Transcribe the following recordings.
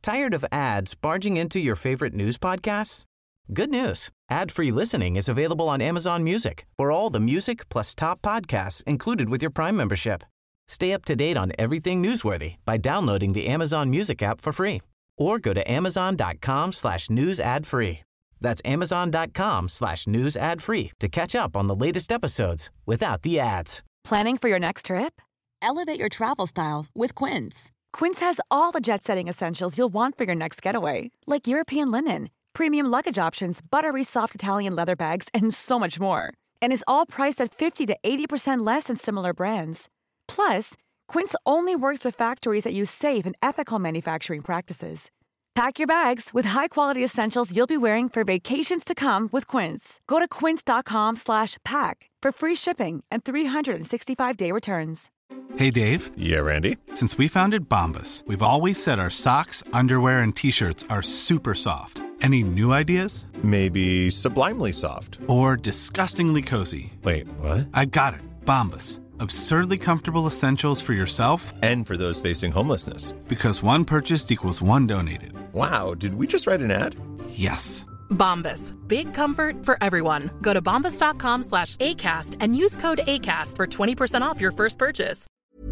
Tired of ads barging into your favorite news podcasts? Good news. Ad-free listening is available on Amazon Music for all the music plus top podcasts included with your Prime membership. Stay up to date on everything newsworthy by downloading the Amazon Music app for free or go to amazon.com/news ad free. That's amazon.com/news ad free to catch up on the latest episodes without the ads. Planning for your next trip? Elevate your travel style with Quince. Quince has all the jet-setting essentials you'll want for your next getaway, like European linen, premium luggage options, buttery soft Italian leather bags, and so much more. And is all priced at 50 to 80% less than similar brands. Plus, Quince only works with factories that use safe and ethical manufacturing practices. Pack your bags with high-quality essentials you'll be wearing for vacations to come with Quince. Go to quince.com/pack for free shipping and 365-day returns. Hey, Dave. Yeah, Randy. Since we founded Bombas, we've always said our socks, underwear, and T-shirts are super soft. Any new ideas? Maybe sublimely soft. Or disgustingly cozy. Wait, what? I got it. Bombas. Absurdly comfortable essentials for yourself and for those facing homelessness. Because one purchased equals one donated. Wow, did we just write an ad? Yes. Bombas. Big comfort for everyone. Go to bombas.com/ACAST and use code ACAST for 20% off your first purchase.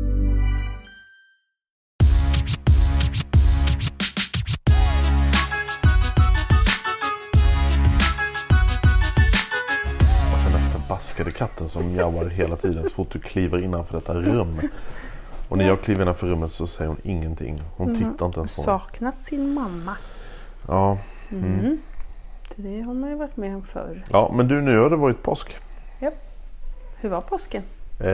Förbaskade katten som jobbar hela tiden så fort du kliver innanför detta rum. Och när jag kliver innanför rummet så säger hon ingenting. Hon tittar inte ens på mig. Saknat sin mamma. Ja. Det har man ju varit med om förr. Ja, men du, nu har det varit påsk. Ja. Hur var påsken?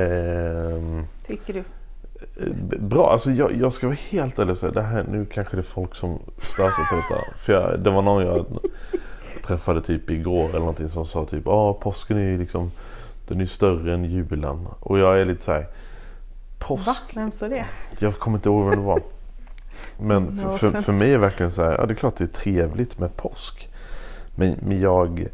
Tycker du? Bra, alltså jag ska vara helt ärlig och säga, det här, nu kanske det är folk som stör sig på detta. För det var någon jag träffade typ igår eller någonting som sa typ, påsken är ju liksom, den är större än julen. Och jag är lite så här, påsk. Va? Vem sa det? Jag kommer inte ihåg vad det var. Men för mig är verkligen så här, ja, det är klart det är trevligt med påsk. Men jag...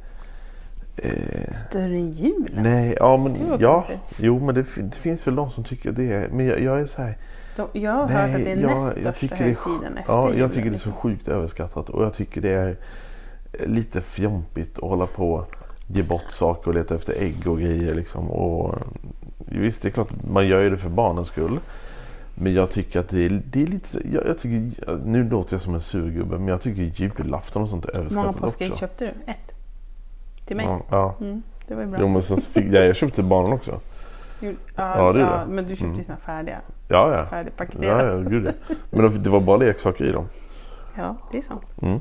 Större än julen? Nej, ja men jo, men det finns väl de som tycker det är, men jag är så här. Jag har hört att det är näst största högtiden efter ja, julen. jag tycker det är så sjukt överskattat och jag tycker det är lite fjompigt att hålla på och ge bort saker och leta efter ägg och grejer liksom. Och visst, det är klart man gör ju det för barnens skull. Men jag tycker att det är lite... Jag tycker, nu låter jag som en surgubbe, men jag tycker julafton och sånt är överskattat också. Många påskägg köpte du? 1? Till mig? Ja. Det var ju bra. Jo, men sen jag köpte till barnen också. Ja, men du köpte sina färdiga. Ja. Färdigpaketerade. Ja, gud. Men det var bara leksaker i dem. Ja, det är så.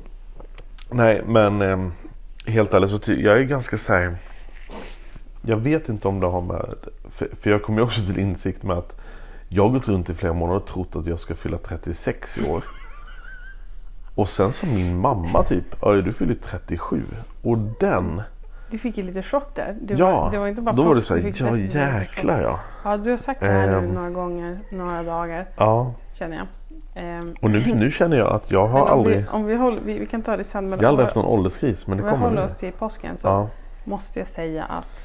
Nej, men helt ärligt så jag är ganska så här... Jag vet inte om det har med... För jag kommer ju också till insikt med att jag har gått runt i flera månader och trott att jag ska fylla 36 i år. Och sen som min mamma typ, du fyller 37. Och den... Du fick ju lite chock där. Det var inte bara då var det så här, ja jäklar ja. Ja, du har sagt det här nu några gånger, några dagar. Ja. Känner jag. Och nu känner jag att jag har aldrig... Vi kan ta det sen. Jag har aldrig haft någon ålderskris, men det kommer nu. Om vi håller oss till påsken så måste jag säga att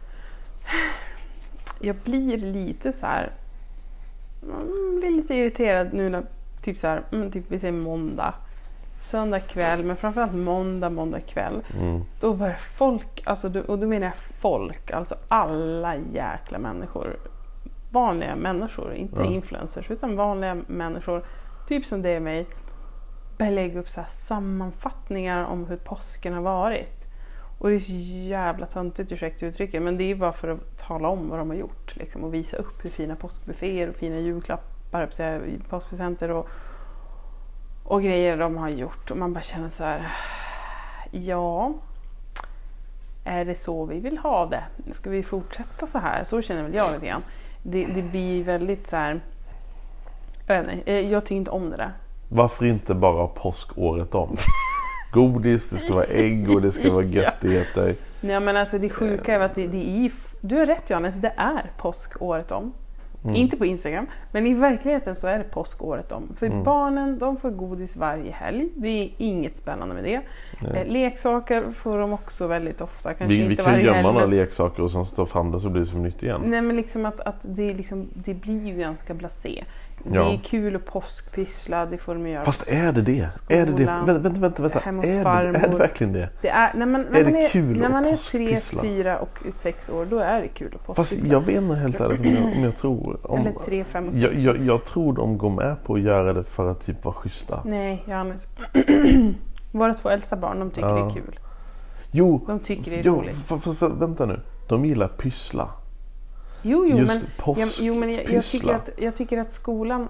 jag blir lite så här... blir lite irriterad nu när typ så här, typ vi säger måndag, söndag kväll, men framförallt måndag kväll. Då börjar folk, och då menar jag folk, alltså alla jäkla människor, vanliga människor, inte influencers utan vanliga människor, typ som det är mig, börjar lägga upp så här sammanfattningar om hur påsken har varit. Och det är så jävla töntigt, ursäkta uttrycket, men det är bara för att tala om vad de har gjort liksom, och visa upp hur fina påskbufféer och fina julklappar, påskpresenter och grejer de har gjort. Och man bara känner så här, ja, är det så vi vill ha det? Ska vi fortsätta så här? Så känner väl jag lite grann. Det blir väldigt så här, jag tycker inte om det där. Varför inte bara påskåret om? Godis, det ska vara ägg och det ska vara göttigheter. Ja, men alltså det sjuka är att det är... Du har rätt, Johannes, det är påskåret om. Inte på Instagram, men i verkligheten så är det påskåret om. För barnen, de får godis varje helg. Det är inget spännande med det. Leksaker får de också väldigt ofta. Kanske vi inte kan varje gömma helg, några leksaker och sen stå fram det så blir det som nytt igen. Nej, men liksom att det blir ju ganska blasé. Det är kul att påskpyssla, det får de göra. Fast är det det? Är det det? Vänta. Är det verkligen det? Det är, när man är 3, 4 och 6 år, då är det kul att påskpyssla. Fast jag vet inte helt ärligt om jag tror... Eller 3, 5 och 6. Jag tror de går med på att göra det för att typ vara schyssta. Nej, Johannes. Våra 2 äldsta barn, de tycker det är kul. Jo, de tycker det är roligt. Vänta nu. De gillar pyssla. Jo, men jag tycker att skolan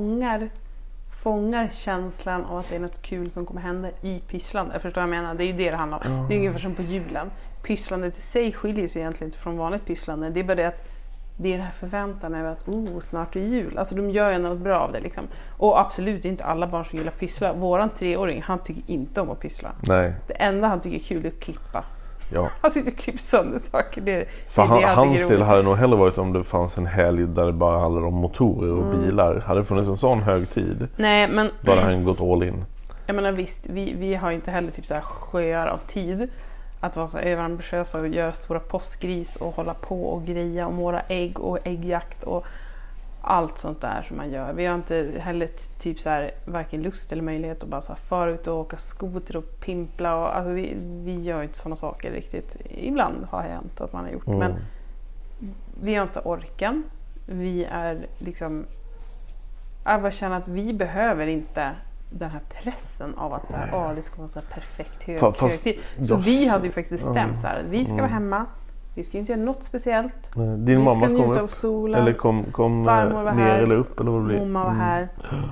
fångar känslan av att det är något kul som kommer hända i pysslande. Jag förstår vad jag menar, det är ju det handlar om. Det är ungefär som på julen. Pysslandet i sig skiljer sig egentligen inte från vanligt pysslande. Det är bara det att det är den här förväntan över att snart är jul. Alltså de gör ju något bra av det liksom. Och absolut inte alla barn som gillar pyssla. Våran 3-åring, han tycker inte om att pyssla. Nej. Det enda han tycker är kul är att klippa. Ja. Han sitter och klipper sönder saker. För hans del hade nog hellre varit om det fanns en helg där det bara handlade om motorer och bilar. Hade det funnits en sån hög tid. Nej, men då hade han gått all in. Jag menar visst, vi har inte heller typ så här sjöar av tid att vara så överambitiösa och göra stora påskgris och hålla på och greja om våra ägg och äggjakt och allt sånt där som man gör. Vi har inte heller typ så här varken lust eller möjlighet att bara så här fara ut och åka skoter och pimpla och alltså vi gör inte sådana saker riktigt. Ibland har det hänt att man har gjort men vi har inte orken. Vi är liksom jag bara känner att vi behöver inte den här pressen av att så här, det ska vara så här perfekt högtid. Så vi hade ju faktiskt bestämt så här, att vi ska vara hemma. Vi ska inte göra något speciellt. Din mamma kom upp solen, eller kom ner här, eller upp eller vad det blir. Mamma var här.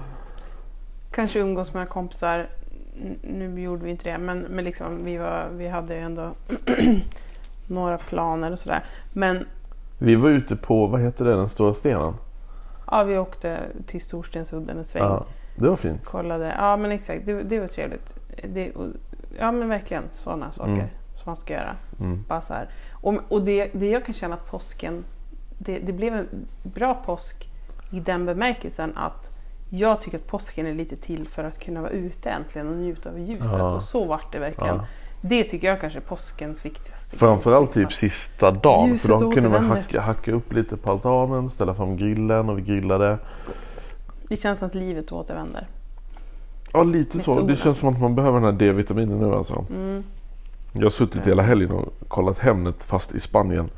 Kanske umgås med kompisar. Nu gjorde vi inte det, men liksom vi hade ändå några planer och sådär. Men vi var ute på, vad heter det, den stora stenen? Ja, vi åkte till Storstensudden en sväng. Ja, det var fint. Kollade. Ja, men exakt. Det var trevligt. Ja, men verkligen sådana saker som man ska göra. Bara så här. Och det jag kan känna att påsken det blev en bra påsk i den bemärkelsen att jag tycker att påsken är lite till för att kunna vara ute äntligen och njuta av ljuset. Och så vart det verkligen. Ja. Det tycker jag kanske är påskens viktigaste. Framförallt typ sista dagen. Ljuset, för då kunde man hacka upp lite på altanen, ställa fram grillen och vi grillade. Det känns som att livet återvänder. Ja, lite så. Det känns som att man behöver den här D-vitaminen nu alltså. Jag har suttit hela helgen och kollat Hemnet fast i Spanien.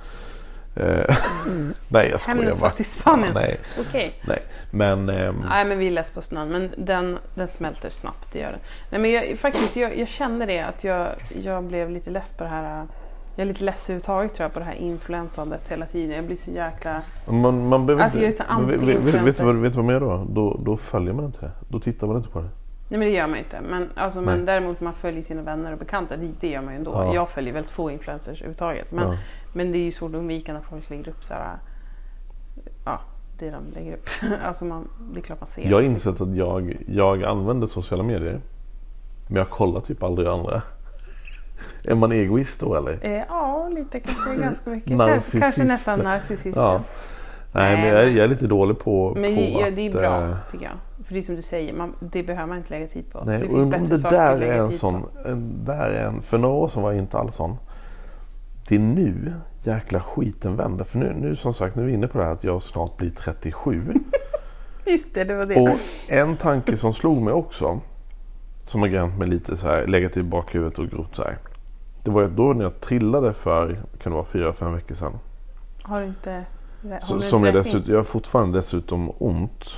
Nej, jag skojar bara. Hemnet fast i Spanien? Ja, nej. Okej. Nej, men... Nej, men vi är less på snön. Men den smälter snabbt, det gör den. Nej, men jag kände det att jag blev lite less på det här... Jag är lite less överhuvudtaget tror jag på det här influensandet hela tiden. Jag blir så jäkla... Man behöver alltså, inte... Vet du vad man gör då följer man inte det. Då tittar man inte på det. Nej, men det gör man inte. Men däremot man följer sina vänner och bekanta. Det gör man ju ändå. Ja. Jag följer väldigt få influencers överhuvudtaget. Men det är ju så undvikande när folk lägger upp så här... Ja, det de lägger upp. Alltså det är klart man ser. Jag har insett att jag använder sociala medier. Men jag kollar typ aldrig andra. Är man egoist då eller? Ja, lite kanske ganska mycket. Kanske nästan narcissist. Ja. Nej, men jag är lite dålig på men på det är bra tycker jag. För det som du säger, det behöver man inte lägga tid på. Nej, det finns bättre saker där att lägga är en tid sån, på. För några år sedan var jag inte alls sån. Det är nu jäkla skiten vänder. För nu som sagt, nu är vi inne på det här att jag snart blir 37. Just det var det. Och en tanke som slog mig också, som har gränt mig lite så här, legat i bakhuvudet och grott så här. Det var ju då när jag trillade för, kan det vara 4-5 veckor sedan. Har du inte... Jag har fortfarande dessutom ont.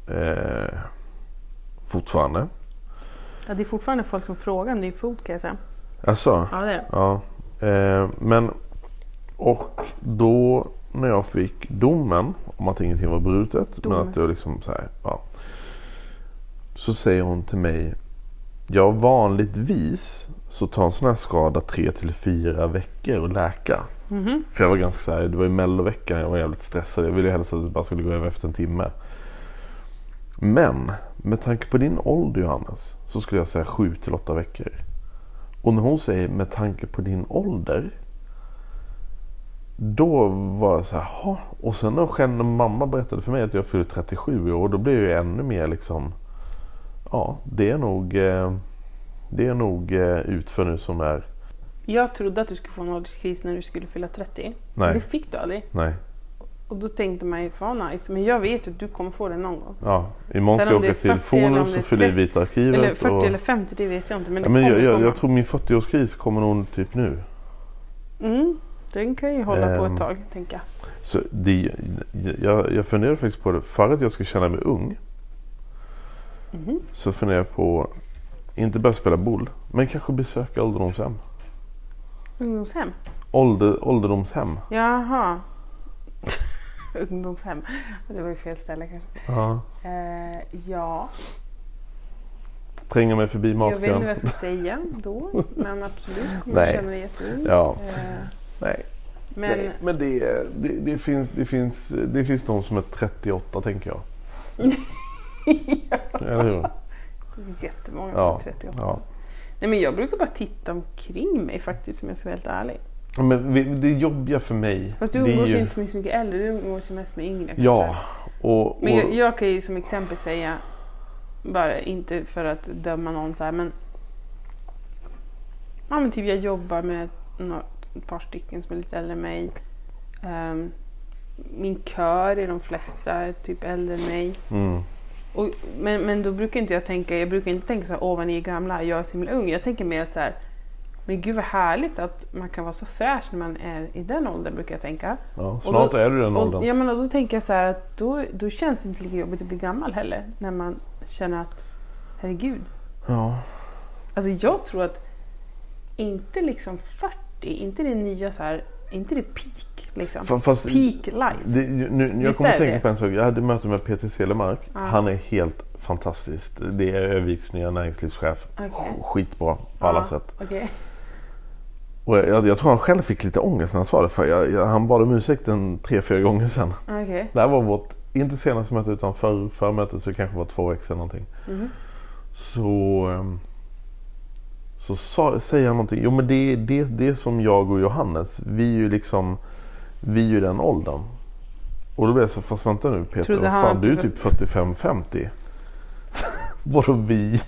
Fortfarande. Ja, det är fortfarande folk som frågar om din fot kan jag säga. Alltså? Ja, det är det. Ja. Men och då när jag fick domen om att ingenting var brutet, men att det var liksom så här, ja. Så säger hon till mig, ja, vanligtvis så tar en sån här skada 3-4 veckor att läka. För jag var ganska så här, det var ju melloveckan, jag var jävligt stressad. Jag ville helst att det bara skulle gå över efter en timme. Men med tanke på din ålder, Johannes, så skulle jag säga 7-8 veckor. Och när hon säger med tanke på din ålder, då var jag så här, och sen när mamma berättade för mig att jag fyllde 37 år, då blev jag ännu mer liksom, ja, det är nog utför nu som är. Jag trodde att du skulle få en ålderskris när du skulle fylla 30. Nej. Det fick du aldrig. Nej. Och då tänkte man ju, fan nice, men jag vet ju att du kommer få det någon gång. Ja, imorgon ska jag åka till Fonus och fylla i vita arkivet. Eller 40 eller 50, det vet jag inte. Men, jag tror min 40-årskris kommer nog typ nu. Den kan ju hålla på ett tag, tänker jag. Så jag funderar faktiskt på det. För att jag ska känna mig ung så funderar jag på inte bara spela boll, men kanske besöka ålderdomshem. Ungdomshem? Ålderdomshem. Jaha. Ungdomshem. Det var ju fel ställe kanske. Ja. Ja. Tränga mig förbi matkön. Jag vet inte vad jag ska säga då. Men absolut kommer jag känna mig jätteung. Ja. Men det finns de som är 38, tänker jag. Eller hur? Det finns jättemånga som är 38. Ja. Nej, men jag brukar bara titta omkring mig faktiskt, om jag ska vara helt ärlig. Men det är jobbiga för mig. Fast du umgås ju inte så mycket äldre, du umgås ju mest med yngre. Ja. Men jag kan ju som exempel säga, bara inte för att döma någon så här, men typ jag jobbar med ett par stycken som är lite äldre än mig. Min kör är de flesta typ äldre än mig. Men då brukar inte jag brukar inte tänka så här, ni är gamla, jag är så himla ung. Jag tänker mer att så här, men gud vad härligt att man kan vara så fräsch när man är i den åldern, brukar jag tänka. Ja, snart är du den åldern. Ja, men då tänker jag så här att då känns det inte lika jobbigt att bli gammal heller, när man känner att herregud. Ja. Alltså jag tror att inte liksom 40, inte det nya så här, inte det peak liksom. Fast peak life. Jag kommer att tänka på en sak. Jag hade möte med Peter Selemark. Han är helt fantastisk. Det är Öviks nya näringslivschef. Skitbra på alla sätt. Och jag tror han själv fick lite ångest när han sa det. För han bad om ursäkt 3-4 gånger sedan. Det här var vårt, inte senaste möte utan för mötet, så kanske var 2 veckor sedan någonting. Så säger han någonting. Jo, men det är som jag och Johannes. Vi är ju den åldern. Och då blir jag så, fast vänta nu Peter, fan, du är typ 45-50. Vadå vi?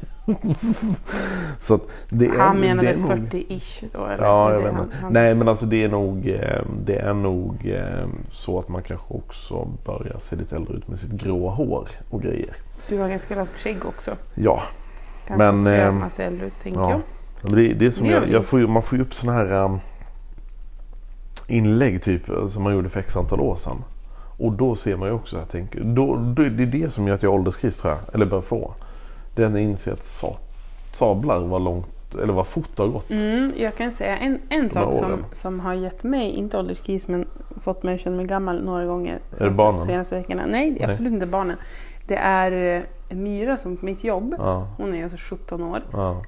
Så att han menade 40-ish då, eller? Ja, jag vet inte. Nej, men alltså det är nog så att man kanske också börjar se lite äldre ut med sitt gråa hår och grejer. Du har ganska långt skägg också. Ja. Kanske men att se äldre ut, tänker jag. Det är som man får ju upp såna här inlägg typ som man gjorde för x antal år sedan. Och då ser man ju också, jag tänker, det är det som gör att jag har ålderskris, tror jag, eller bör få. Den inser att sablar var långt, eller var fort har gått. Jag kan säga en sak som har gett mig, inte ålderskris, men fått mig att känna mig gammal några gånger. Är det barnen? Senaste veckorna. Nej, det är absolut inte barnen. Det är Myra som på mitt jobb. Hon är alltså 17 år.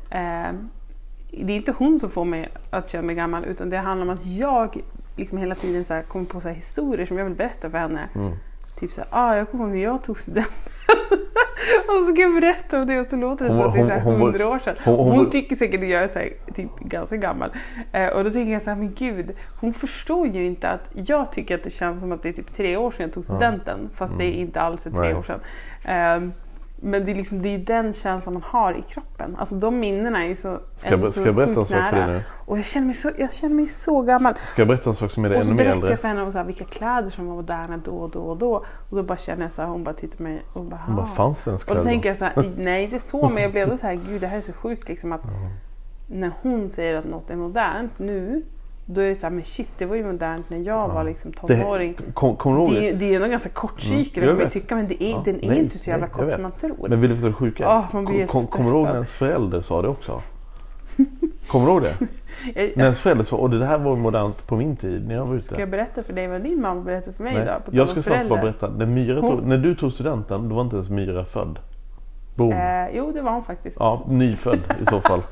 Det är inte hon som får mig att känna mig gammal, utan det handlar om att jag liksom hela tiden så här kommer på så här historier som jag vill berätta för henne. Typ så här, jag kommer ihåg när jag tog studenten. Och så ska jag berätta om det, och så låter det som att det är så här 100 år sedan. Hon tycker säkert att jag är så här, typ ganska gammal. Och då tänker jag så här, men gud, hon förstår ju inte att jag tycker att det känns som att det är typ 3 år sedan jag tog studenten. Fast det är inte alls 3 år sedan. Men det är liksom, det är den känslan man har i kroppen. Alltså de minnena är ju så ska jag berätta en sak för dig nu? Och jag känner mig så gammal. Ska jag berätta en sak som är ännu mer äldre? Och så berättar jag för henne om så här, vilka kläder som var moderna då. Och då bara känner jag så här, hon bara tittar på mig och bara, hon bara, fanns det ens kläder? Och då tänker jag så här, nej inte så, men jag blev då så här, gud det här är så sjukt liksom att när hon säger att något är modernt nu, då är det så här, men shit, det var ju modernt när jag var liksom tonåring. Det är ju nog ganska kort cykel, kan man tycka, men den är inte så jävla kort som man tror. Men vill du veta det sjuka? Kommer du ihåg när ens förälder sa det också? Kommer du ihåg det? När ens förälder sa, och det här var modernt på min tid när jag var ute. Ska jag berätta för dig vad din mamma berättade för mig idag? Jag ska snart bara berätta. När du tog studenten, då var inte ens Myra född. Boom. Jo, det var hon faktiskt. Ja, nyfödd i så fall.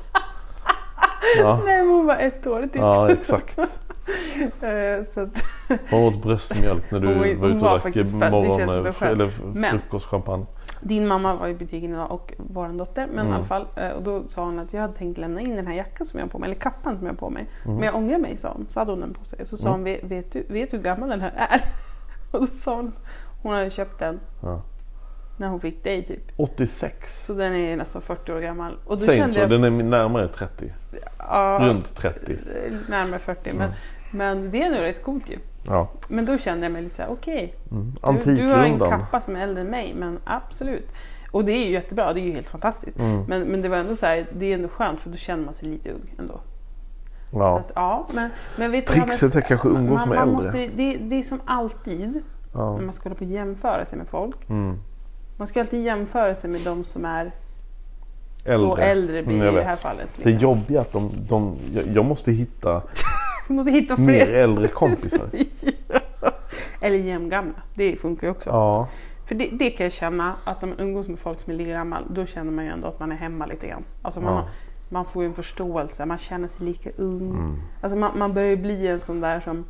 Ja. Nej, hon var 1 år typ. Ja, exakt. Så att hon åt bröstmjölk när du var ute och drack morgon eller frukostchampagne. Din mamma var i butiken idag och vår dotter, men i alla fall, och då sa hon att jag hade tänkt lämna in den här jackan som jag har på mig, eller kappan som jag har på mig. Men jag ångrar mig, sa hon. Så hade hon den på sig. Så sa hon, vet du hur gammal den här är? Och då sa hon hade köpt den när hon fick dig typ. 86. Så den är nästan 40 år gammal. Och då kände jag, den är närmare 30. Runt 30. Närmare 40. Men det är nog rätt coolt ju. Ja. Men då kände jag mig lite så här: okej. Antikrundan. Du har en kappa som är äldre än mig, men absolut. Och det är ju jättebra, det är ju helt fantastiskt. Men det var ändå så här, det är ändå skönt för då känner man sig lite ung ändå. Ja. Så att, ja, men vet Trixet är kanske umgås med äldre. Måste, det är som alltid när man ska hålla på och jämföra sig med folk. Man ska alltid jämföra sig med de som är äldre blir i det här fallet. Liksom. Det är jobbigt att jag måste hitta, fler mer äldre kompisar. Eller jämngamla, det funkar ju också. Ja. För det kan jag känna, att när man umgås med folk som är lika gammal, då känner man ju ändå att man är hemma lite grann. Alltså man får ju en förståelse, man känner sig lika ung. Alltså man börjar ju bli en sån där som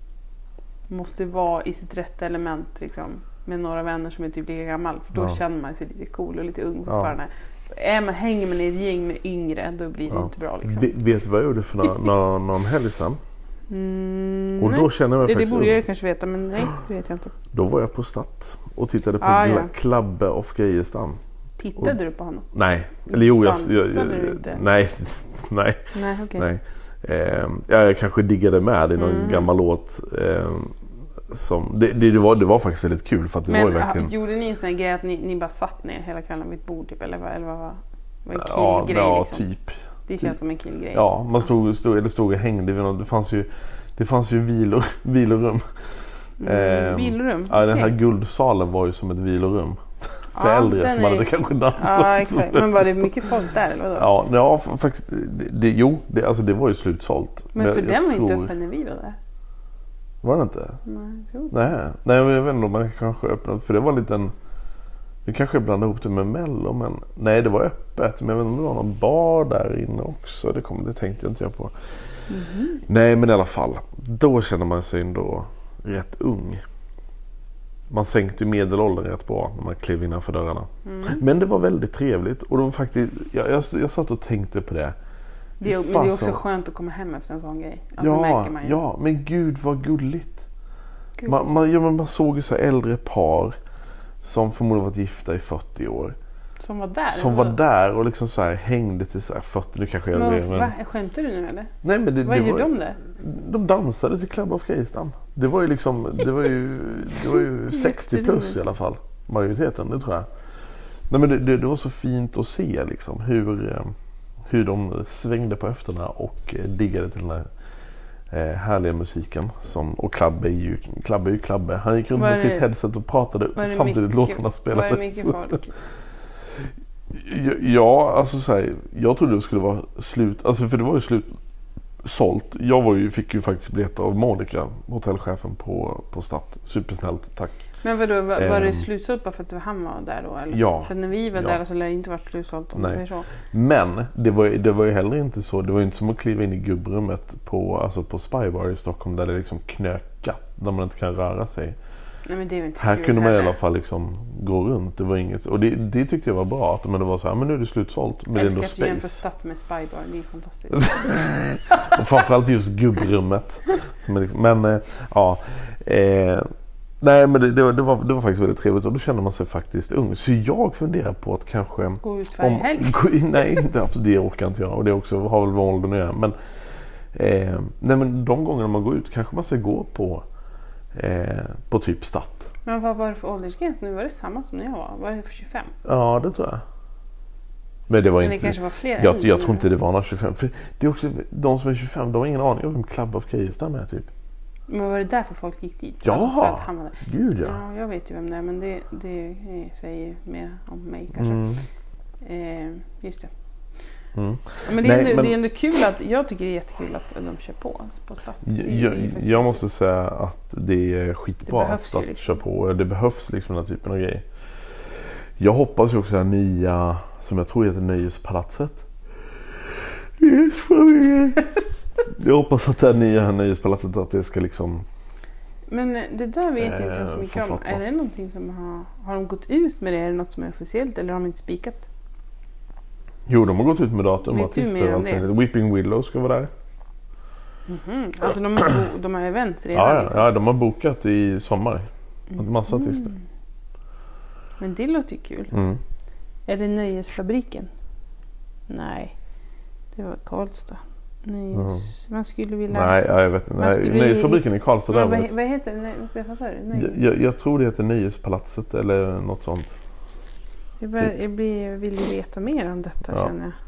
måste vara i sitt rätta element liksom, med några vänner som är typ lika gammal. För då känner man sig lite cool och lite ung fortfarande. Hänger man i ett gäng med yngre, då blir det inte bra liksom. Vet du vad jag gjorde för någon helg sedan? Och då känner jag mig faktiskt... Det borde jag kanske veta, men nej, det vet jag inte. Då var jag på Stat och tittade på Klabbe of Geijerstam. Tittade du på honom? Nej, eller jo, nej, okej. Nej. Jag kanske diggade med i någon gammal låt som det var faktiskt väldigt kul för att det var ju verkligen. Gjorde ni en sån grej att ni bara satt ner hela kvällen vid ett bord typ, eller vad var en killgrej liksom? Typ. Det känns som en killgrej. Ja, man stod och hängde vid något. Det fanns ju vilorum. Vilorum? Ja, den här guldsalen var ju som ett vilorum. För äldre som hade kanske dansat. Ja, exakt. Men var det mycket folk där eller vadå? Ja, faktiskt. Det var ju slutsålt. Men för den var inte öppen när vi var där. Var det inte? Nej, men jag vet inte om man kanske öppnade. För det var en liten... Vi kanske blandade ihop det med Mello, men... Nej, det var öppet. Men jag vet inte om det var någon bar där inne också. Det tänkte jag inte på. Nej, men i alla fall. Då känner man sig ändå rätt ung. Man sänkte ju medelåldern rätt bra när man klev innanför dörrarna. Men det var väldigt trevligt. Och de faktiskt, jag satt och tänkte på det. Men det är också skönt att komma hem efter en sån grej. Alltså, märker man ju. Ja, men gud vad gulligt. Man såg ju så äldre par som förmodligen varit gifta i 40 år. Som var där och liksom så här hängde till så här 40. Nu kanske jag men skämtar du nu eller? Nej, men vad gjorde de där? De dansade till Club of Geijerstam. Det var ju liksom det var ju 60 plus i alla fall, majoriteten, det tror jag. Nej, men det var så fint att se liksom hur de svängde på höfterna och diggade till den här härliga musiken och Klabbe är ju Klabbe. Han gick runt med sitt headset och pratade samtidigt låtarna spelades. Var det mycket folk? Ja, alltså så här, jag trodde det skulle vara slut, alltså för det var ju slutsålt. Fick ju faktiskt biljetter av Monica, hotellchefen på Stat. Supersnällt, tack. Men vadå, var det slutsålt bara för att han var där då? Eller? Ja. För när vi var där så lär det inte varit slutsålt om man säger så. Men det var ju heller inte så. Det var ju inte som att kliva in i gubbrummet på Spybar i Stockholm där det liksom knökat, där man inte kan röra sig. Nej, men det är inte här kunde man i alla fall liksom gå runt. Det var inget, och det tyckte jag var bra, men det var så här, men nu är det slutsålt, men det är ändå space. Jag älskar att Stat med Spybar, det är fantastiskt. Och framförallt just gubbrummet som är liksom, men nej, men det var faktiskt väldigt trevligt och då kände man sig faktiskt ung. Så jag funderar på att kanske gå ut varje helg. Nej, inte det orkar inte jag, och det också har väl med åldern att göra, men nej, men de gångerna man går ut kanske man ska gå på typ Stat. Men vad var det för åldersgräns nu? Var det samma som när jag var? Var det för 25? Ja, det tror jag. Men det var inte... kanske var fler. Jag tror inte det var några 25. För det är också de som är 25, de har ingen aning om vem Club of Geijerstam är typ. Men var det därför folk gick dit? Ja, alltså för att han var där. Gud ja. Ja, jag vet ju vem det är, men det säger mer om mig kanske. Just det. Men det är ändå kul att, jag tycker det är jättekul att de kör på Stat. Jag måste säga att det är skitbra att Stat liksom kör på. Det behövs liksom den här typen av grejer. Jag hoppas ju också det här nya, som jag tror heter Nöjespalatset. Jag hoppas att det här nya Nöjespalatset, att det ska liksom... Men det där vet jag inte så mycket om. Är det någonting som har de gått ut med det? Är det något som är officiellt eller har de inte spikat? Jo, de har gått ut med datum. Vet du mer om det? Weeping Willow ska vara där. Alltså de har event redan? Ja, de har bokat i sommar. En massa artister. Men det låter ju kul. Är det Nöjesfabriken? Nej, det var Karlstad. Man skulle vilja... Nej, jag vet inte. Nöjesfabriken i Karlstad. Vad heter det? Vad sa du? Jag tror det heter Nöjespalatset eller något sånt. Jag vill ju veta mer om detta, känner jag.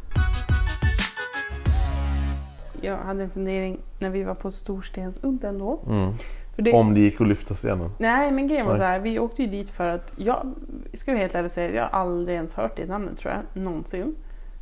Jag hade en fundering när vi var på Storstensudden då. Om det gick att lyfta stenen. Nej, men grejen var så här. Vi åkte ju dit för att jag ska helt ärligt säga, jag har aldrig ens hört det namnet, tror jag, någonsin.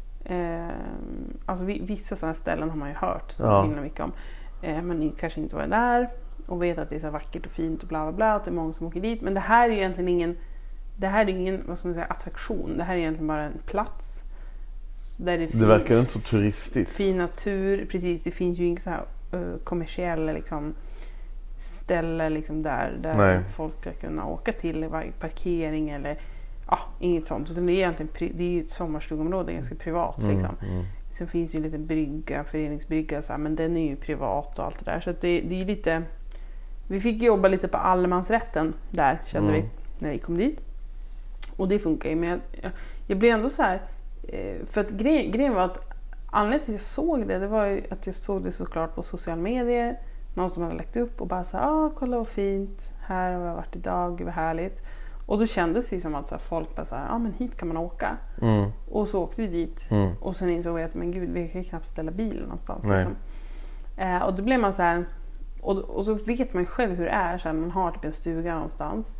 Alltså vissa sådana ställen har man ju hört så himla mycket om. Men kanske inte varit där och vet att det är så vackert och fint och bla bla bla, att det är många som åker dit. Men det här är ju egentligen ingen vad ska man säga, attraktion. Det här är egentligen bara en plats där det verkar inte så turistigt. Fin natur, precis. Det finns ju inga så här kommersiella liksom ställe liksom där folk ska kunna åka till, parkering eller inget sånt, utan det är egentligen det är ju ett sommarstugområde, ganska privat liksom. Sen finns ju en liten brygga, föreningsbrygga så här, men den är ju privat och allt det där, så att det är lite, vi fick jobba lite på allemansrätten där, kände vi när vi kom dit, och det funkar ju, men jag blev ändå så här, för att grejen var att anledningen till att jag såg det var ju att jag såg det såklart på sociala medier, någon som hade lagt upp och bara så här, kolla vad fint, här har jag varit idag, det var härligt. Och då kändes det som att så här, folk bara så här, men hit kan man åka. Och så åkte vi dit. Och sen insåg jag att, men gud, vi kan ju knappt ställa bilen någonstans. Liksom. Och då blev man så här, och så vet man ju själv hur det är, så här, man har typ en stuga någonstans.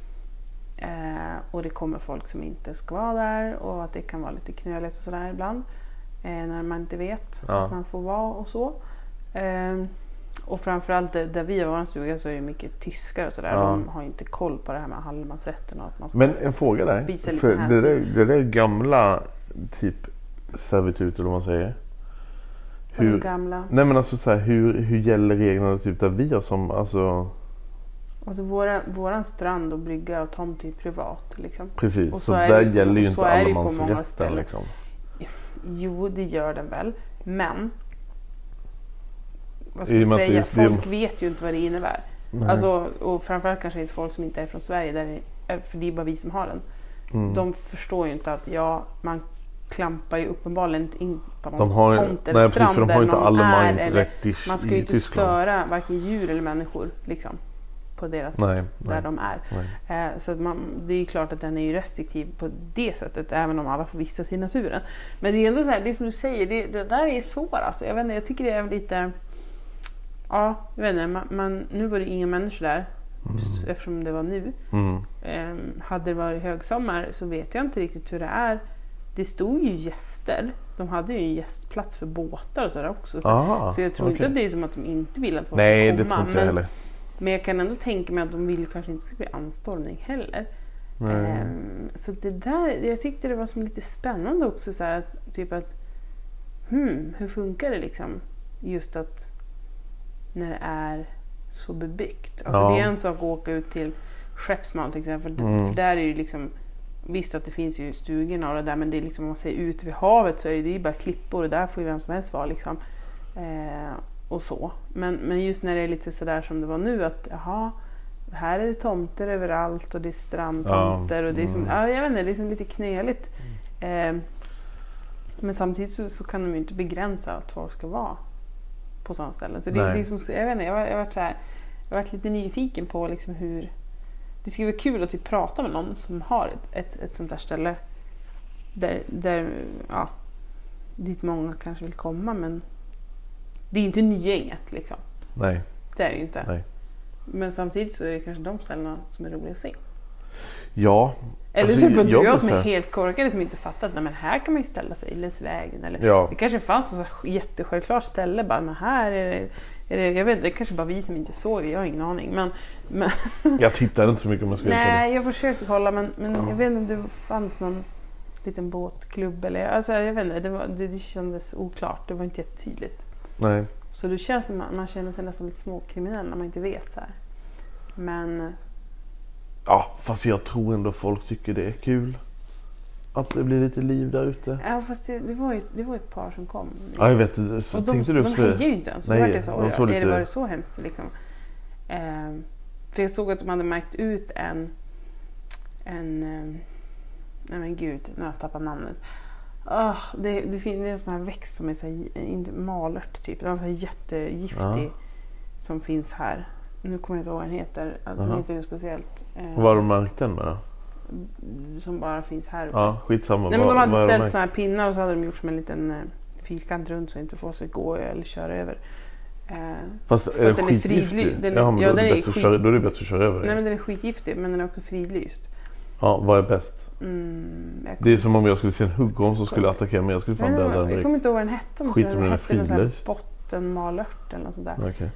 Och det kommer folk som inte ska vara där, och att det kan vara lite knöligt och sådär ibland. När man inte vet att man får vara och så. Och framförallt där vi har vår stuga så är det mycket tyskar och sådär. De har inte koll på det här med allemansrätten och att man ska. Men en fråga där. För det där gamla typ servitut eller vad man säger. Hur gamla? Nej, men alltså så här, hur gäller reglerna typ där vi har som alltså våran strand och brygga och tomt är privat liksom. Precis. Och så där gäller ju inte allemansrätten liksom. Jo, det gör den väl. Men vad ska man säga? Folk vet ju inte vad det innebär. Alltså, och framförallt kanske inte folk som inte är från Sverige, för det är bara vi som har den. De förstår ju inte att man klampar ju uppenbarligen inte in på någon tomt eller strand för de har inte någon rätt i man ska ju inte störa varken djur eller människor liksom, på deras där de är. Så att det är ju klart att den är ju restriktiv på det sättet, även om alla får vistas i naturen. Men det är ändå så här, det som du säger, det där är svårt alltså. Jag tycker det är lite... Ja, jag vet inte, nu var det inga människor där eftersom det var nu. Hade det varit högsommar så vet jag inte riktigt hur det är. Det stod ju gäster. De hade ju en gästplats för båtar och sådär också. Så jag tror inte att det är som att de inte vill att folk ska komma. Det tror inte jag heller. Men jag kan ändå tänka mig att de vill kanske inte ska bli anstormning heller. Så det där, jag tyckte det var som lite spännande också så här, att typ att hur funkar det liksom, just att när det är så bebyggt. Alltså det är en sak att åka ut till Skeppsmal till exempel. För där är det liksom, visst att det finns ju stugorna och det där, men det är liksom, om man ser ut vid havet så är det ju bara klippor och där får ju vem som helst vara liksom. Och så. Men just när det är lite sådär som det var nu, att här är det tomter överallt och det är strandtomter och det är som, jag vet inte, det är som lite knöligt. Men samtidigt så kan de ju inte begränsa att folk ska vara på sådana ställen. Så det är som, jag vet inte, jag har varit lite nyfiken på liksom hur det skulle vara kul att typ prata med någon som har ett sånt där ställe där dit många kanske vill komma, men det är inte Nygänget liksom. Nej. Det är det ju inte. Nej. Men samtidigt så är det kanske de ställena som är roliga att se. Ja. Eller alltså, så är jag som är helt korkad som inte fattat, men här kan man ju ställa sig längs vägen. Eller det kanske fanns ett så jättesjälvklart ställe, bara men här är det, jag vet, det är kanske bara vi som inte såg det, jag har ingen aning. Men jag tittade inte så mycket om jag skulle. Nej, jag försökte kolla, men jag vet inte om det fanns någon liten båtklubb eller, alltså jag vet inte, det kändes oklart, det var inte jättetydligt. Nej. Så det känns som man känner sig nästan lite småkriminell när man inte vet så här. Men fast jag tror ändå folk tycker det är kul att det blir lite liv där ute. Ja, fast det var ju ett par som kom. Ja, jag vet. Så och tänkte de hejade ju inte ens. Nej, det var så hemskt liksom. För jag såg att de hade märkt ut en nej men gud, nu har jag tappat namnet. Det finns en sån här växt som är så här, inte malört typ. Den är så här jättegiftig som finns här. Nu kommer jag inte ihåg vad den heter. Den heter ju speciellt. Vad har du märkt den med då? Som bara finns här uppe. Ja, skitsamma. Nej, men de hade ställt såna här pinnar och så hade de gjort som en liten fyrkant runt så inte får sig gå eller köra över. Fast är den skitgiftig? Då är det bättre att köra över den. Nej, men den är skitgiftig, men den är också fridlyst. Ja, vad är bäst? Det är som om jag skulle se en huggorm som skulle attackera mig. Jag skulle fan döda den direkt. Jag kommer inte ihåg vad den hette. Skit om den är fridlyst. Bottenmalört eller något sånt där. Okay.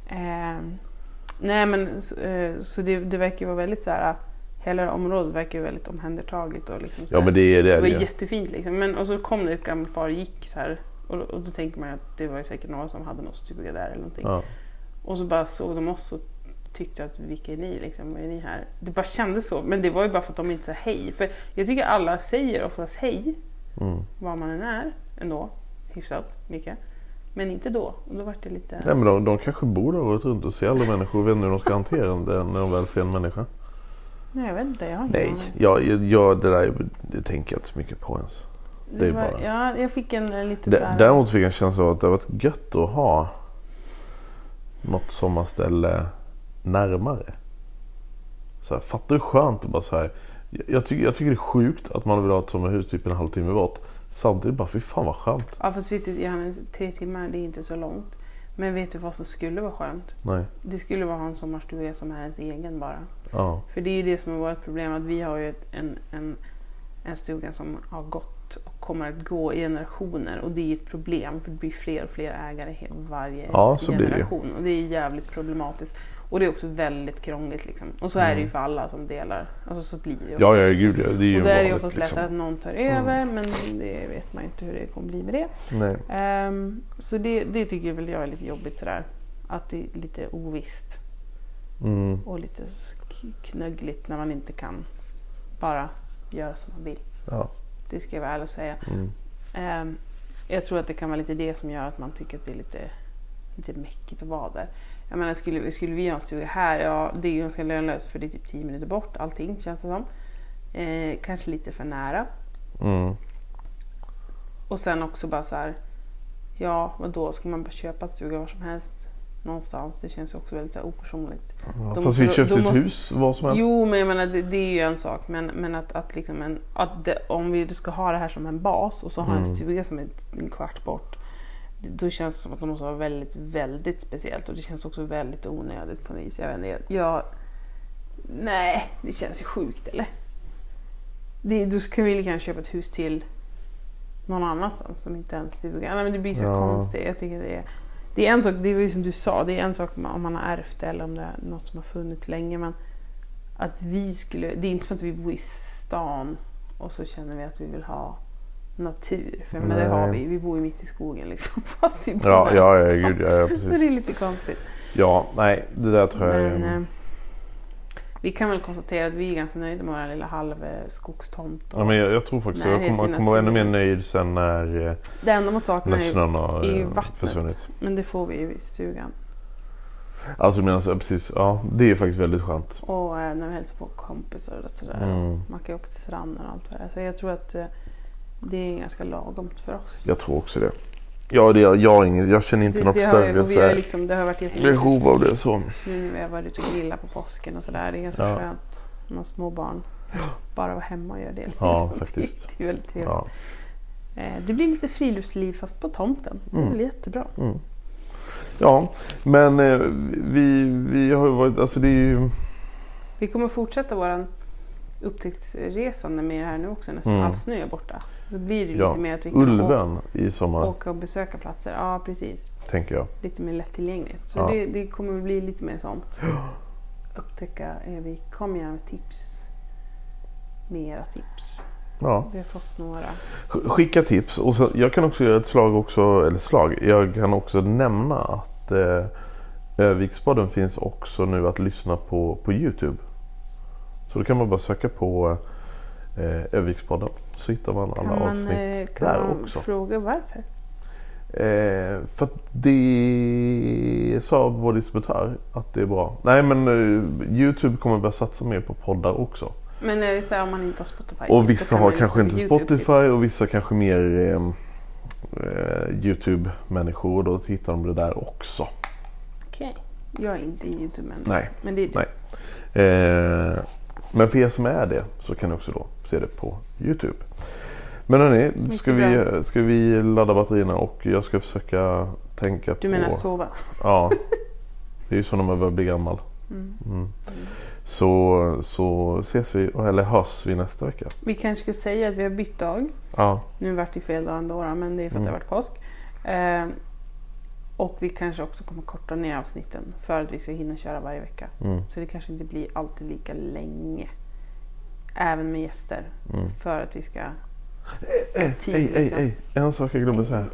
Nej, men så det verkar ju vara väldigt så här. Hela området verkar ju väldigt omhändertaget och liksom så ja, men det var jättefint liksom. Men och så kom det ett gammalt par gick så här och då tänker man att det var ju säkert någon som hade något stuga där eller någonting. Ja. Och så bara såg de oss och tyckte att vilka är ni liksom, vad är ni här? Det bara kändes så, men det var ju bara för att de inte sa hej. För jag tycker alla säger oftast hej var man än är ändå, hyfsat mycket. Men inte då, och då var det lite... Nej, men de kanske bor där året runt och ser alla människor och vet hur de ska hantera det när de väl ser en människa. Nej, jag vet inte, jag har Nej, det där det tänker jag inte så mycket på ens. Det är bara... Ja, jag fick en lite så här... Däremot fick jag en känsla av att det har varit gött att ha något sommarställe närmare. Så här, fattar du skönt att bara så här... Jag tycker det är sjukt att man vill ha ett sommarhus typ en halvtimme bort. Samtidigt bara, fy fan vad skönt. Ja, fast vet du, Johannes, 3 timmar, det är inte så långt. Men vet du vad som skulle vara skönt? Nej. Det skulle vara en sommarstuga som är ens egen bara. Ja. För det är ju det som har varit ett problem, att vi har ju en stuga som har gått och kommer att gå i generationer. Och det är ett problem, för det blir fler och fler ägare varje generation. Och det är jävligt problematiskt. Och det är också väldigt krångligt liksom. Och så är det ju för alla som delar. Alltså så blir det. Ja, gud, det är ju och då är det ju oftast lättare att någon tar över, men det vet man ju inte hur det kommer bli med det. Nej. Så det tycker väl jag är lite jobbigt sådär. Att det är lite ovisst. Och lite knöggligt när man inte kan bara göra som man vill. Ja. Det ska jag väl ärligt säga. Jag tror att det kan vara lite det som gör att man tycker att det är lite mäckigt att vara där. Jag menar, skulle vi ha en stuga här, ja, det är ju ganska lönlöst för det är typ 10 minuter bort, allting känns det som. Kanske lite för nära. Och sen också bara så här, ja, men då ska man bara köpa en stuga var som helst någonstans. Det känns också väldigt så här opersonligt. Ja, fast vi köpte ett hus var som helst. Jo, men jag menar, det är ju en sak, men att liksom om vi ska ha det här som en bas och så ha en stuga som är en kvart bort. Då känns det som att det måste vara väldigt, väldigt speciellt. Och det känns också väldigt onödigt på något vis. Jag vet inte. Nej, det känns ju sjukt, eller? Du ska väl kanske köpa ett hus till någon annanstans som inte är en stuga. Men det blir så konstigt. Jag tycker det är en sak, det är ju som du sa. Det är en sak om man har ärvt eller om det är något som har funnits länge. Men att det är inte som att vi bor i stan och så känner vi att vi vill ha natur, för men det har vi bor ju mitt i skogen liksom, fast vi bor precis. Så det är lite konstigt. Ja, nej, det där tror jag. Men vi kan väl konstatera att vi är ganska nöjda med vår lilla halvskogstomt. Ja, men jag tror faktiskt jag kommer vara ännu mer nöjd sen när det enda man saknar är vattnet, försvunnit. Men det får vi ju i stugan. Alltså precis, ja, det är faktiskt väldigt skönt. Och när vi hälsar på kompisar och sådär. Man kan ju åka till stranden och allt det där. Så jag tror att det är ganska lagomt för oss. Jag tror också det. Ja, jag känner inte något större liksom, det har varit behov av det så. Nu när vi har varit ute och grillat på påsken och sådär. Det är ganska skönt när man har små barn. Bara vara hemma och göra det. Liksom. Ja, faktiskt. Det är väldigt trevligt. Ja. Det blir lite friluftsliv fast på tomten. Det är väl jättebra. Ja, men vi har ju varit, alltså det är ju... Vi kommer fortsätta våran upptäcktsresande med det här nu också när all snö är borta. Då blir det lite mer att vi kan Ulven i sommar. Åka och besöka platser. Ja, precis. Tänker jag. Lite mer lättillgängligt. Så det kommer bli lite mer sånt. Upptäcka, vi kommer gärna med tips. Mera tips. Ja. Vi har fått några. Skicka tips. Och så, jag kan också göra ett slag. Jag kan också nämna att Övikspodden finns också nu att lyssna på YouTube. Så då kan man bara söka på Övikspodden. Så hittar man alla avsnitt där också. Kan man fråga varför? För att det sa vår distributör att det är bra. Nej, men YouTube kommer börja satsa mer på poddar också. Men är det så här om man inte har Spotify? Och vissa har kanske inte YouTube, Spotify typ. och vissa kanske mer YouTube-människor och då hittar de det där också. Okej. Jag är inte YouTube-människa. Nej. Men det är Nej. Men för er som är det så kan ni också då se det på YouTube. Men hörni, ska vi ladda batterierna och jag ska försöka tänka på... Du menar sova? Ja, det är ju så när man börjar bli gammal. Så ses vi, eller hörs vi nästa vecka. Vi kanske ska säga att vi har bytt dag. Ja. Nu vart det fel dag ändå, men det är för att det har varit påsk. Och vi kanske också kommer korta ner avsnitten för att vi ska hinna köra varje vecka. Så det kanske inte blir alltid lika länge. Även med gäster. För att vi ska... En sak jag glömde säga.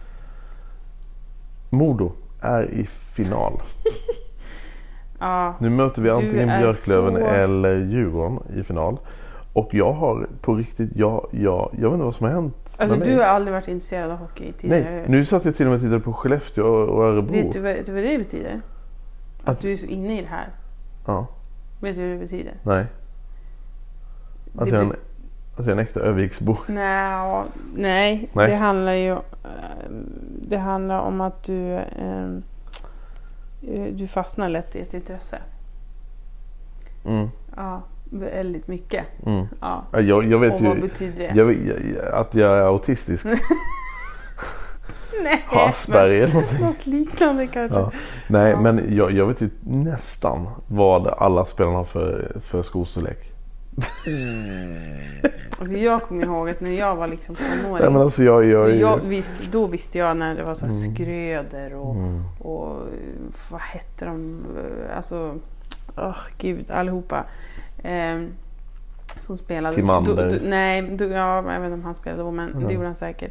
Modo är i final. Ja, nu möter vi antingen Björklöven eller Djurgården i final. Och jag har på riktigt, jag vet inte vad som har hänt. Alltså du har aldrig varit intresserad av hockey tidigare? Nej, nu satt jag till och med tittade på Skellefteå och Örebro. Vet du vad det betyder? Att du är så inne i det här? Ja. Vet du vad det betyder? Nej. Att jag är en äkta Öviksbo. Nej. Det handlar om att du fastnar lätt i ett intresse. Ja, väldigt mycket. Ja. Jag vet och ju, vad betyder det? att jag är autistisk. Nej, Asperger eller någonting. Något liknande kanske. Ja. Nej, men jag vet ju nästan vad alla spelarna har för skostorlek. Alltså jag kommer ihåg att när jag var liksom tonåring. Nej, men alltså då visste jag när det var så här Skröder och vad hette de? Alltså, gud, allihopa. Som spelade. Timander. Jag vet inte om han spelade då, men det gjorde han säkert.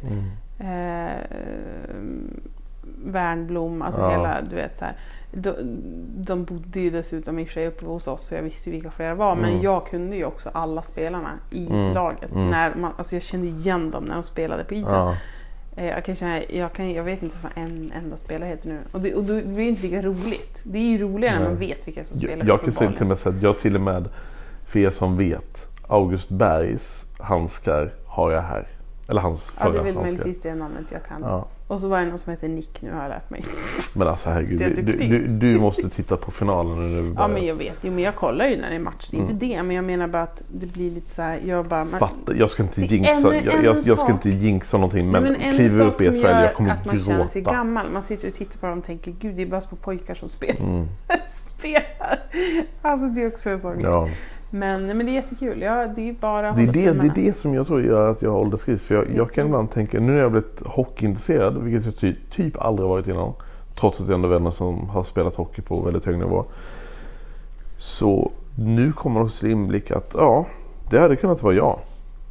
Värnblom, alltså hela, du vet så här. De bodde ju dessutom i och för sig uppe hos oss, så jag visste vilka flera var, men jag kunde ju också alla spelarna i laget när jag kände igen dem när de spelade på isen. Jag vet inte vad en enda spelare heter nu, och det är ju inte lika roligt. Det är ju roligare när man vet vilka som spelar. Jag kan säga till mig att jag till och med, för er som vet, August Bergs handskar har jag här. Eller hans förra handskar. Ja, det är väl möjligtvis det namnet jag kan. Ja. Och så var det någon som heter Nick, nu har jag lärt mig. Men alltså herregud, du måste titta på finalen nu. Ja, men jag vet. Jo, men jag kollar ju när det är match. Det är inte det, men jag menar bara att det blir lite så här, jag ska inte jinxa. Jag ska inte jinxa någonting, men kliva upp i SHL, jag kommer att man känner sig gammal. Man sitter och tittar på dem och tänker, gud, det är bara små pojkar som spelar. Alltså det är också en sån grej. Men det är jättekul. Ja, det är bara det är det som jag tror gör att jag har ålderskris. För jag kan ibland tänka, nu när jag blivit hockeyintresserad, vilket jag typ aldrig varit innan, trots att jag ändå vänner som har spelat hockey på väldigt hög nivå. Så nu kommer det hos inblick att det hade kunnat vara jag.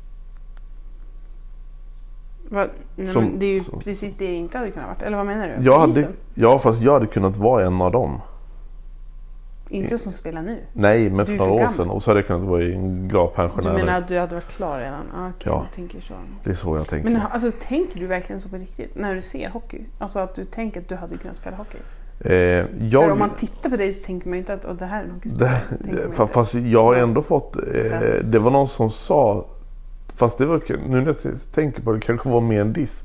Det är ju precis det jag inte hade kunnat vara. Eller vad menar du? Fast jag hade kunnat vara en av dem. Inte som spelar nu. Nej, men för några år sedan. Och så hade jag kunnat vara en glad pensionär. Du menar att du hade varit klar redan? Jag tänker så. Det är så jag tänker. Men alltså, tänker du verkligen så på riktigt när du ser hockey? Alltså att du tänker att du hade kunnat spela hockey? För om man tittar på dig så tänker man ju inte att det här är hockeyspelare. Fast jag har ändå fått... det var någon som sa... Fast det var... Nu när jag tänker på det, kanske var mer en diss.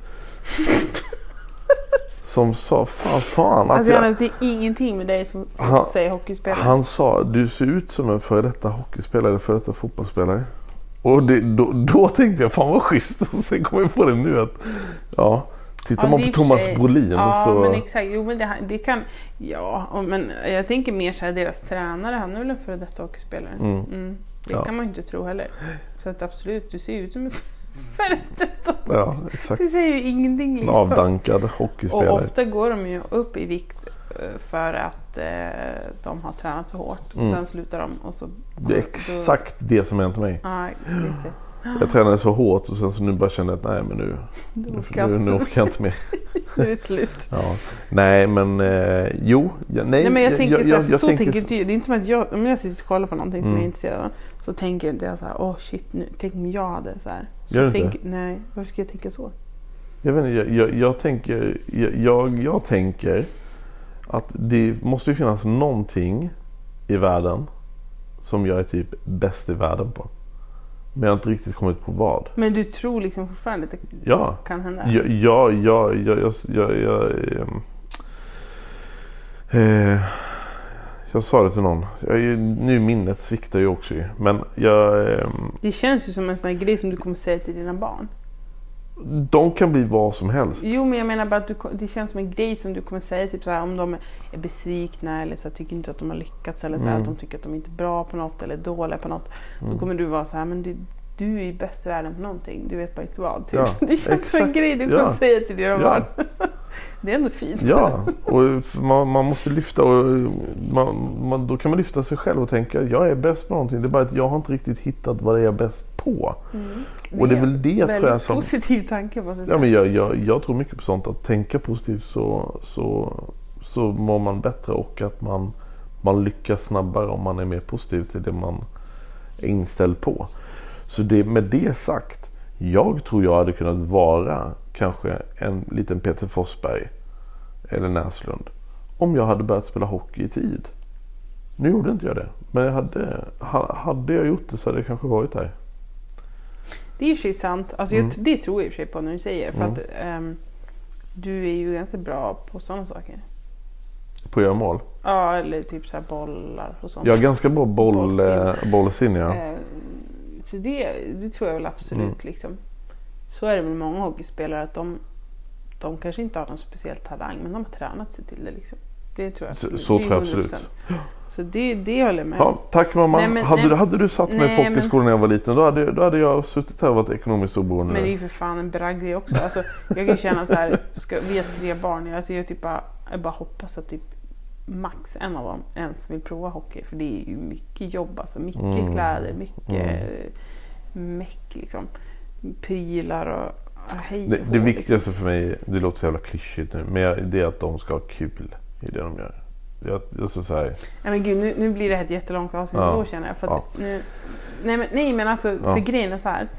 Som sa han att det är ingenting med dig som säger hockeyspelare. Han sa, du ser ut som en före detta hockeyspelare, före detta fotbollsspelare. Och då tänkte jag, fan vad schysst. Och sen kom jag på det nu att tittar man på Thomas Brolin så... men exakt, jo men det kan... men jag tänker mer så här, deras tränare, han är väl en före detta hockeyspelare. Det kan man ju inte tro heller. Så att absolut, du ser ut som en Ja, exakt. Det säger ju ingenting liksom. Avdankad hockeyspelare. Och ofta går de ju upp i vikt för att de har tränat så hårt. Och sen slutar de och så... Det är exakt det som hänt mig. Ja, just det. Jag tränade så hårt och sen så nu bara kände jag att nej, men nu orkar jag inte mer. Nu är det slut. Nej, men nej, men jag tänker så tänker det är inte som att om jag sitter och kollar på någonting som jag är intresserad av, så tänker jag så här, shit, nu tänk om jag hade så här. Nej, varför ska jag tänka så? Jag vet inte, jag tänker att det måste ju finnas någonting i världen som jag är typ bäst i världen på. Men jag har inte riktigt kommit på vad. Men du tror liksom fortfarande att det kan hända? Jag sa det till någon. Nu minnet sviktar ju också. Men det känns ju som en sån här grej som du kommer säga till dina barn. De kan bli vad som helst. Jo, men jag menar bara att det känns som en grej som du kommer säga typ så här, om de är besvikna eller så tycker inte att de har lyckats eller så här, att de tycker att de inte är bra på något eller dåliga på något. Då kommer du vara så här, men du är ju bäst i världen på någonting. Du vet bara inte vad. Typ. Ja, det känns som en grej du kommer säga till dina barn. Det är ändå fint. Ja, och man måste lyfta och då kan man lyfta sig själv och tänka, jag är bäst på någonting. Det är bara att jag har inte riktigt hittat vad jag är bäst på. Och det är väl det tror jag som... positiv tanke. Ja, men jag tror mycket på sånt. Att tänka positivt så mår man bättre och att man lyckas snabbare om man är mer positiv till det man är inställd på. Så med det sagt, jag tror jag hade kunnat vara kanske en liten Peter Forsberg eller Näslund om jag hade börjat spela hockey i tid. Nu gjorde inte jag det, men hade jag gjort det så hade jag kanske varit här. Det är ju sig sant. Alltså det tror jag i och för sig på när du säger. För att du är ju ganska bra på sådana saker. På att göra mål? Ja, eller typ så här bollar och sånt. Jag är ganska bra bollsinne, ja. Så det tror jag väl absolut liksom. Så är det med många hockeyspelare att de kanske inte har någon speciell talang, men de har tränat sig till det liksom. Det tror jag. Så tror jag absolut. Så det håller jag med. Ja, tack mamma. Hade du satt mig på hockeyskolan när jag var liten, då hade jag suttit här och varit ekonomiskt oberoende. Men det är ju för fan en bragd också. Alltså, jag kan känna så här, vi har 3 barn. Alltså, jag bara hoppas att typ max en av dem ens vill prova hockey, för det är ju mycket jobb, alltså mycket kläder, mycket meck liksom, prylar och det viktigaste för mig, det låter så jävla klyschigt nu, men det är att de ska ha kul i det de gör. Jag så säga. Nej men gud, nu blir det ett jättelångt avsnitt då känner jag, för att nej men alltså för grejen är så här.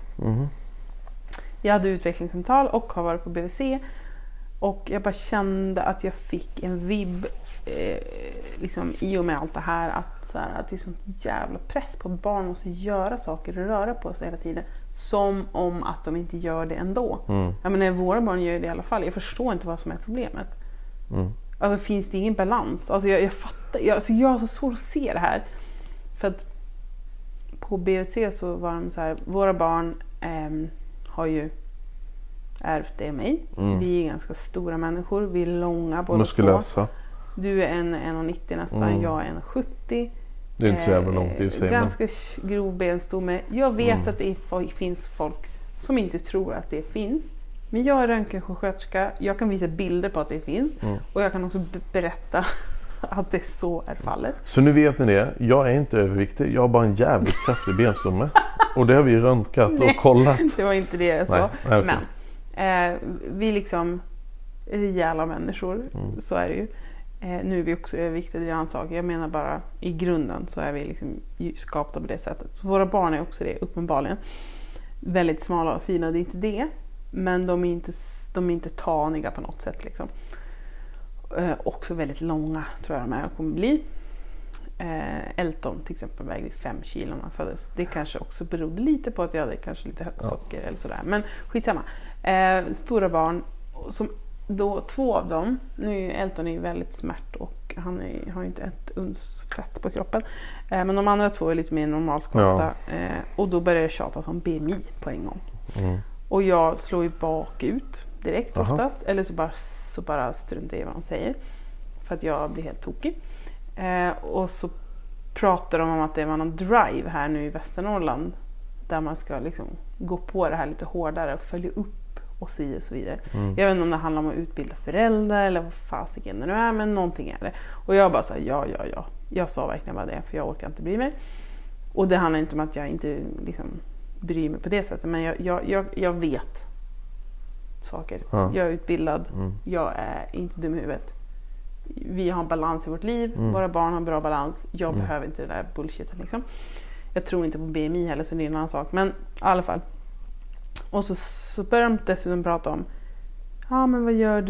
Jag hade utvecklingssamtal och har varit på BVC. Och jag bara kände att jag fick en vibb liksom, i och med allt det här att det är sån jävla press på att barn måste göra saker och röra på sig hela tiden. Som om att de inte gör det ändå. Jag menar, våra barn gör det i alla fall. Jag förstår inte vad som är problemet. Alltså finns det ingen balans? Alltså jag fattar, jag har så svårt att se det här. För att på BVC så var de så här, våra barn har ju ärvt det mig. Vi är ganska stora människor. Vi är långa båda muskulösa. Du är 1,90 nästan. Jag är 1,70. Det är inte så jävla långt i sig. Ganska grov benstomme. Jag vet att det finns folk som inte tror att det finns. Men jag är röntgensjuksköterska. Jag kan visa bilder på att det finns. Och jag kan också berätta att det så är fallet. Så nu vet ni det. Jag är inte överviktig. Jag har bara en jävligt kraftig benstomme. Och det har vi röntgat och kollat. Det var inte det jag sa. Nej, okay. Men vi liksom rejäla människor. Så är det ju. Nu är vi också överviktiga, det är en annan sak. Jag menar bara i grunden så är vi liksom skapta på det sättet. Så våra barn är också det, uppenbarligen. Väldigt smala och fina, det är inte det. Men de är inte taniga på något sätt liksom. Också väldigt långa tror jag de kommer bli. Elton till exempel vägde 5 kilo när han föddes. Det kanske också berodde lite på att jag hade kanske lite högt socker eller sådär. Men skitsamma. Stora barn som då 2 av dem, nu Elton är ju väldigt smärt och han har ju inte ett uns fett på kroppen. Men de andra 2 är lite mer normalskapta. Och då börjar jag tjata som BMI på en gång. Och jag slår ju bakut direkt oftast. Eller så bara struntar jag i vad han säger. För att jag blir helt tokig. Och så pratar de om att det var någon drive här nu i Västernorrland. Där man ska liksom gå på det här lite hårdare och följa upp och så vidare. Jag vet inte om det handlar om att utbilda föräldrar eller vad fasiken det nu är, men någonting är det. Och jag bara såhär, ja. Jag sa verkligen bara det, för jag orkar inte bry mig. Och det handlar inte om att jag inte liksom bryr mig på det sättet, men jag vet saker. Jag är utbildad, jag är inte dum i huvudet. Vi har balans i vårt liv, våra barn har bra balans. Jag behöver inte det där bullshit liksom. Jag tror inte på BMI heller, så det är en annan sak. Men i alla fall. Och så börjar de dessutom prata om, men vad gör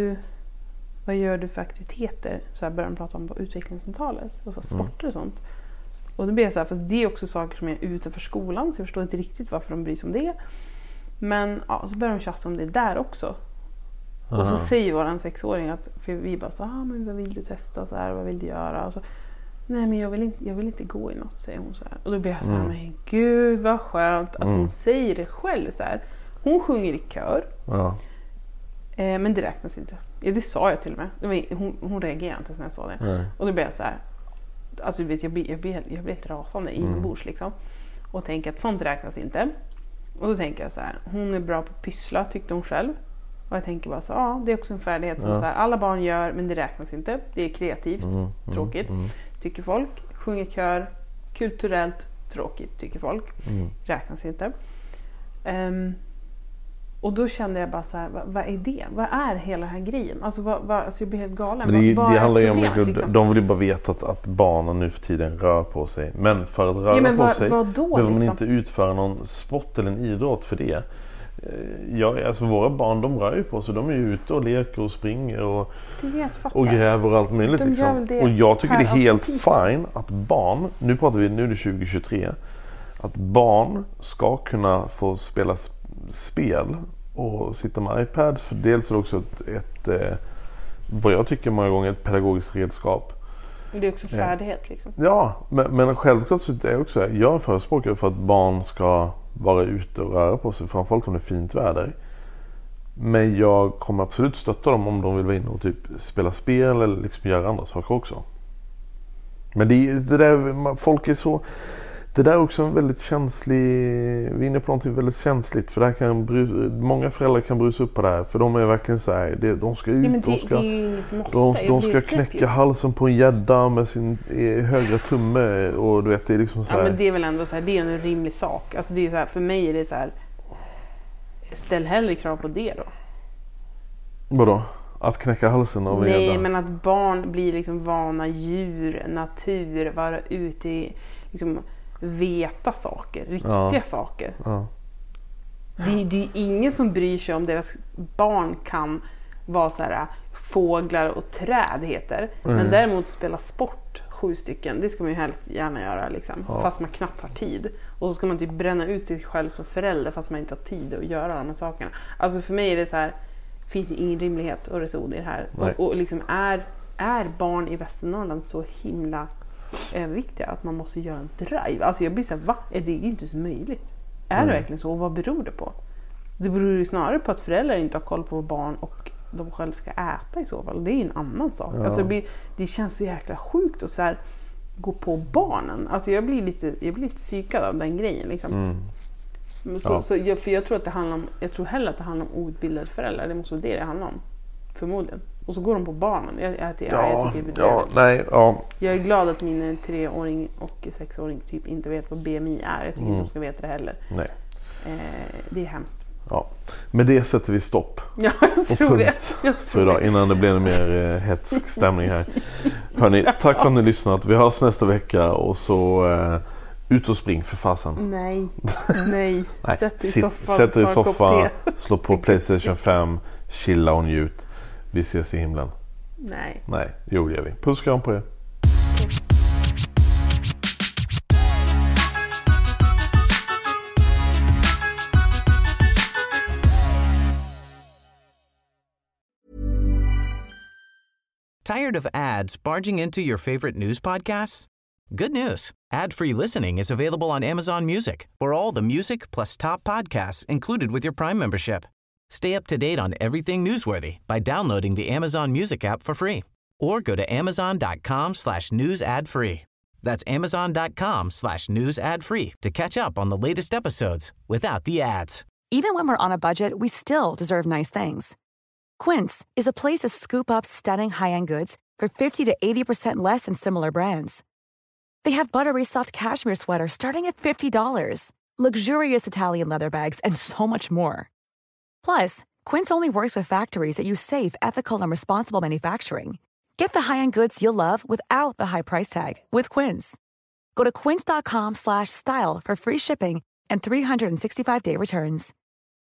du för aktiviteter? Så här börjar de prata om på utvecklingssamtalet och så sporter och sånt. Och då blir jag så här, fast det är också saker som är utanför skolan, så jag förstår inte riktigt varför de bryr sig om det. Men ja, så börjar de tjafsa om det där också. Och så säger våran 6-åring att, för vi bara så men vad vill du testa så här, vad vill du göra? Och så, nej men jag vill inte gå i något, säger hon så här. Och då blir jag så här, men gud vad skönt att hon säger det själv så här. Hon sjunger i kör. Ja. Men det räknas inte. Ja, det sa jag till och med. Hon reagerade inte när jag sa det. Nej. Och då blev jag så här, alltså du vet, jag blir helt rasande inombords liksom. Och tänker att sånt räknas inte. Och då tänker jag så här, hon är bra på att pyssla, tyckte hon själv. Och jag tänker bara så, det är också en färdighet som så här, alla barn gör, men det räknas inte. Det är kreativt, tråkigt, tycker folk. Sjunger kör, kulturellt, tråkigt, tycker folk. Räknas inte. Och då kände jag bara så här, vad är det? Vad är hela den här grejen? Alltså, alltså jag blir helt galen. Men vad det handlar ju om problemet, liksom? De vill ju bara veta att barnen nu för tiden rör på sig. Men för att röra på sig behöver man inte utföra någon sport eller en idrott för det. Alltså våra barn, de rör ju på sig. De är ju ute och leker och springer och gräver och allt möjligt. Liksom. Och jag tycker det är helt fine att barn, nu är det 2023, att barn ska kunna få spela spel och sitta med iPad. För dels är det också ett vad jag tycker många gånger ett pedagogiskt redskap. Det är också färdighet liksom. Ja, men självklart så är jag också, jag förespråkar för att barn ska vara ute och röra på sig, framförallt om det är fint väder. Men jag kommer absolut stötta dem om de vill vara inne och typ spela spel eller liksom göra andra saker också. Men det där, folk är så, det där är också en väldigt känslig, vi är inne på någonting väldigt känsligt, för det här kan många föräldrar kan brusa upp på det här, för de är verkligen så här, de ska ut, de ska knäcka halsen på en gädda med sin högra tumme, och du vet, det är liksom så här. Ja, men det är väl ändå så här, det är en rimlig sak. Alltså det är så här, för mig är det så här, ställ hellre krav på det då. Vadå? Att knäcka halsen av en gädda? Nej, men att barn blir liksom vana djur, natur, vara ute i liksom veta saker, riktiga saker. Ja. Det är ingen som bryr sig om deras barn kan vara så här fåglar och träd heter. Men däremot spela sport 7 stycken, det ska man ju helst gärna göra liksom, fast man knappt har tid. Och så ska man typ bränna ut sig själv som förälder fast man inte har tid att göra de här sakerna. Alltså för mig är det så här, finns ju ingen rimlighet och reson i det här. Och liksom är barn i Västernorrland så himla överviktiga att man måste göra en drive. Alltså jag blir så här, va? Det är inte så möjligt. Är det verkligen så? Och vad beror det på? Det beror ju snarare på att föräldrar inte har koll på barn och de själv ska äta i så fall. Det är ju en annan sak. Ja. Alltså det känns så jäkla sjukt att så här gå på barnen. Alltså jag blir lite psykad av den grejen liksom. För jag tror att det handlar om, jag tror hellre att det handlar om outbildade föräldrar. Det måste vara det handlar om. Förmodligen. Och så går de på barnen. Jag tycker det är Jag är glad att min 3-åring och 6-åring typ inte vet vad BMI är. Jag tycker inte de ska veta det heller. Nej. Det är hemskt. Ja. Med det sätter vi stopp. Ja, jag tror det. För idag, innan det blir en mer hetsk stämning här. Hörrni, tack för att ni lyssnat. Vi hörs nästa vecka och så ut och spring för fasen. Nej. Sätt dig i soffan, slå på PlayStation 5, chilla och njut. Vi ses i himlen. Nej, jo det gör vi. Puss och kram på er. Tired of ads barging into your favorite news podcasts? Good news. Ad-free listening is available on Amazon Music for all the music plus top podcasts included with your Prime membership. Stay up to date on everything newsworthy by downloading the Amazon Music app for free or go to amazon.com/news ad free. That's amazon.com/news ad free to catch up on the latest episodes without the ads. Even when we're on a budget, we still deserve nice things. Quince is a place to scoop up stunning high-end goods for 50 to 80% less than similar brands. They have buttery soft cashmere sweaters starting at $50, luxurious Italian leather bags, and so much more. Plus, Quince only works with factories that use safe, ethical, and responsible manufacturing. Get the high-end goods you'll love without the high price tag with Quince. Go to quince.com/style for free shipping and 365-day returns.